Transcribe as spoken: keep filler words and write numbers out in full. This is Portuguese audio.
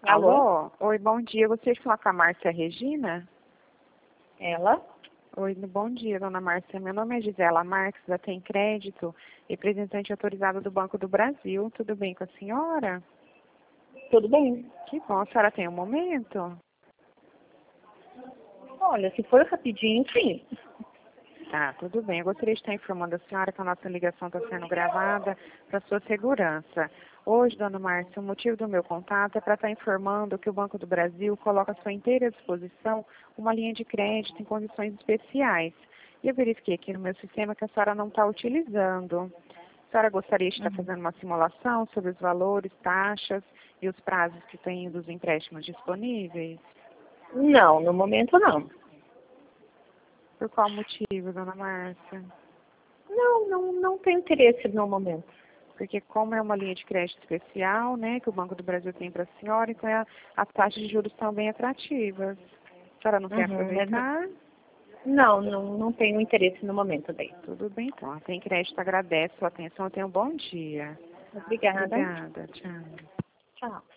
Alô? Alô? Oi, bom dia. Eu gostaria de falar com a Márcia Regina? Ela? Oi, bom dia, dona Márcia. Meu nome é Gisela Marques, da Tem Crédito, representante autorizada do Banco do Brasil. Tudo bem com a senhora? Tudo bem? Que bom. A senhora tem um momento? Olha, se for rapidinho, sim. Tá, tudo bem. Eu gostaria de estar informando a senhora que a nossa ligação está sendo gravada para sua segurança. Hoje, dona Márcia, o motivo do meu contato é para estar informando que o Banco do Brasil coloca à sua inteira disposição uma linha de crédito em condições especiais. E eu verifiquei aqui no meu sistema que a senhora não está utilizando. A senhora gostaria de estar Uhum. fazendo uma simulação sobre os valores, taxas e os prazos que tem dos empréstimos disponíveis? Não, no momento não. Por qual motivo, dona Márcia? Não, não, não tenho interesse no momento. Porque como é uma linha de crédito especial, né, que o Banco do Brasil tem para a senhora, então a, as taxas de juros estão bem atrativas. A senhora não quer Uhum, mas aproveitar? não, não, não tenho interesse no momento daí. Tudo bem, então. A Tem Crédito agradece a sua atenção. Tenha um bom dia. Obrigada. Obrigada. Tchau. Tchau.